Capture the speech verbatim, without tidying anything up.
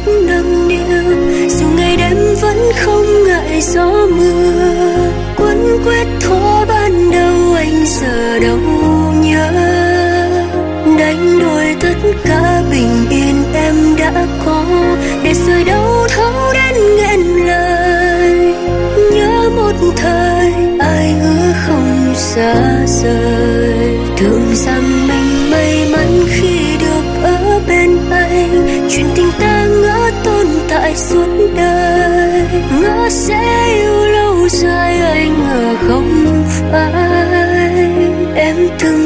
nâng niu, dù ngày đêm vẫn không ngại gió mưa. Quấn quýt thuở ban đầu anh giờ đâu nhớ, đánh đổi tất cả bình yên em đã có, để rồi đâu thấu đến nghẹn lời. Nhớ một thời ai hứa không xa rời, tưởng rằng mình may mắn khi được ở bên anh. Chuyện tình ta ngỡ tồn tại suốt đời, ngỡ sẽ yêu lâu dài, anh ngờ không phải. Em từng